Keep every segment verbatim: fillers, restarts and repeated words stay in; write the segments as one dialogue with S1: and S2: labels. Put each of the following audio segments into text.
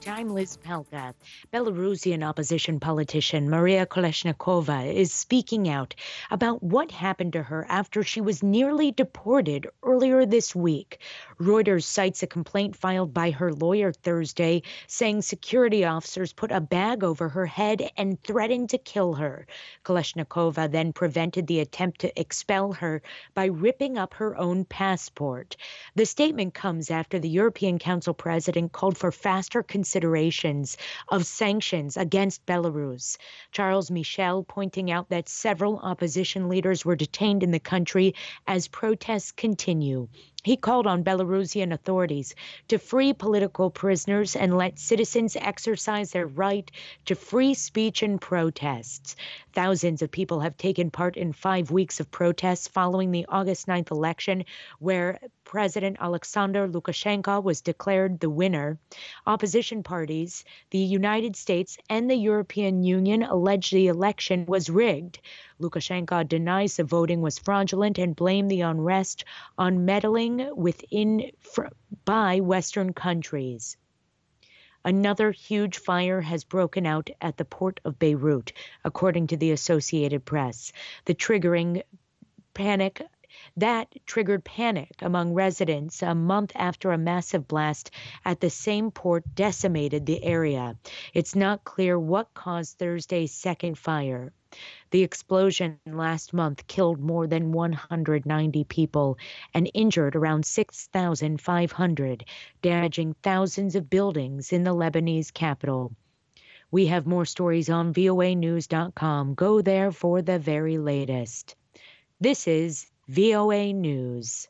S1: Remote. I'm Liz Pelka. Belarusian opposition politician Maria Kolesnikova is speaking out about what happened to her after she was nearly deported earlier this week. Reuters cites a complaint filed by her lawyer Thursday saying security officers put a bag over her head and threatened to kill her. Kolesnikova then prevented the attempt to expel her by ripping up her own passport. The statement comes after the European Council president called for faster considerations of sanctions against Belarus. Charles Michel pointing out that several opposition leaders were detained in the country as protests continue. He called on Belarusian authorities to free political prisoners and let citizens exercise their right to free speech and protests. Thousands of people have taken part in five weeks of protests following the August ninth election, where President Alexander Lukashenko was declared the winner. Opposition parties, the United States, and the European Union allege the election was rigged. Lukashenko denies the voting was fraudulent and blamed the unrest on meddling within fr- by Western countries. Another huge fire has broken out at the port of Beirut, according to the Associated Press. The triggering panic That triggered panic among residents a month after a massive blast at the same port decimated the area. It's not clear what caused Thursday's second fire. The explosion last month killed more than one hundred ninety people and injured around six thousand five hundred, damaging thousands of buildings in the Lebanese capital. We have more stories on V O A news dot com. Go there for the very latest. This is V O A News.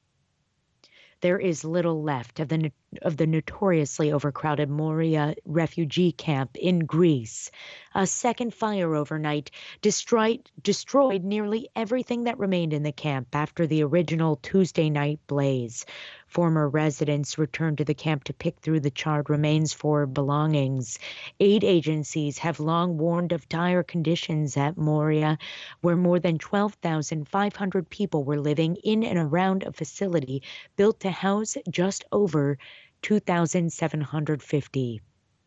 S1: There is little left of the of the notoriously overcrowded Moria refugee camp in Greece. A second fire overnight destroyed destroyed nearly everything that remained in the camp after the original Tuesday night blaze. Former residents returned to the camp to pick through the charred remains for belongings. Aid agencies have long warned of dire conditions at Moria, where more than twelve thousand five hundred people were living in and around a facility built to house just over two thousand seven hundred fifty.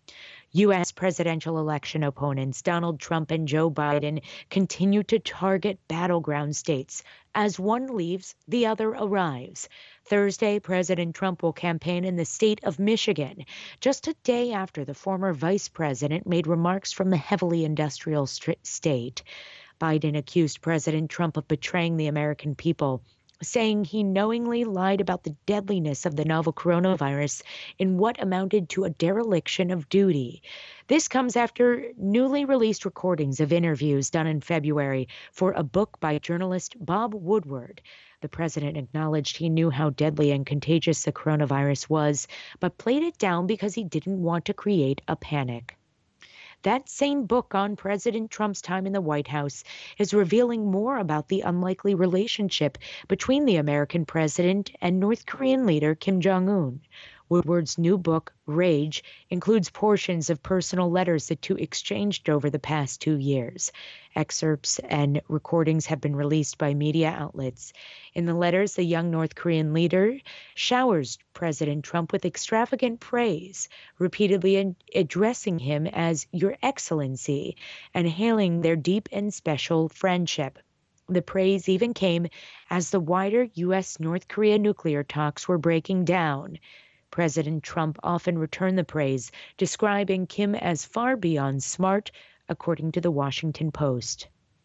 S1: U S presidential election opponents Donald Trump and Joe Biden continue to target battleground states. As one leaves, the other arrives. Thursday, President Trump will campaign in the state of Michigan, just a day after the former vice president made remarks from the heavily industrial st- state. Biden accused President Trump of betraying the American people, saying he knowingly lied about the deadliness of the novel coronavirus in what amounted to a dereliction of duty. This comes after newly released recordings of interviews done in February for a book by journalist Bob Woodward. The president acknowledged he knew how deadly and contagious the coronavirus was, but played it down because he didn't want to create a panic. That same book on President Trump's time in the White House is revealing more about the unlikely relationship between the American president and North Korean leader Kim Jong-un. Woodward's new book, Rage, includes portions of personal letters the two exchanged over the past two years. Excerpts and recordings have been released by media outlets. In the letters, the young North Korean leader showers President Trump with extravagant praise, repeatedly addressing him as Your Excellency and hailing their deep and special friendship. The praise even came as the wider U S North Korea nuclear talks were breaking down. President Trump often returned the praise, describing Kim as far beyond smart, according to the Washington Post.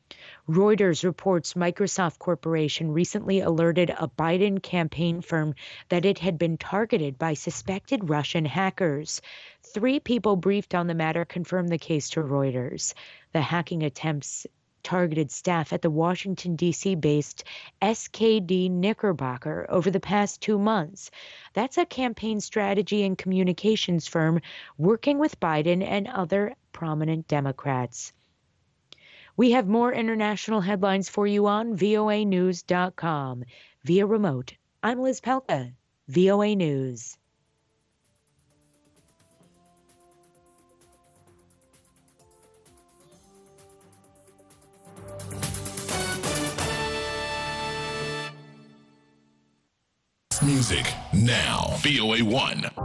S1: Reuters reports Microsoft Corporation recently alerted a Biden campaign firm that it had been targeted by suspected Russian hackers. Three people briefed on the matter confirmed the case to Reuters. The hacking attempts targeted staff at the Washington, D C-based S K D Knickerbocker over the past two months. That's a campaign strategy and communications firm working with Biden and other prominent Democrats. We have more international headlines for you on V O A news dot com. Via remote, I'm Liz Pelka, V O A News.
S2: Music now. V O A one.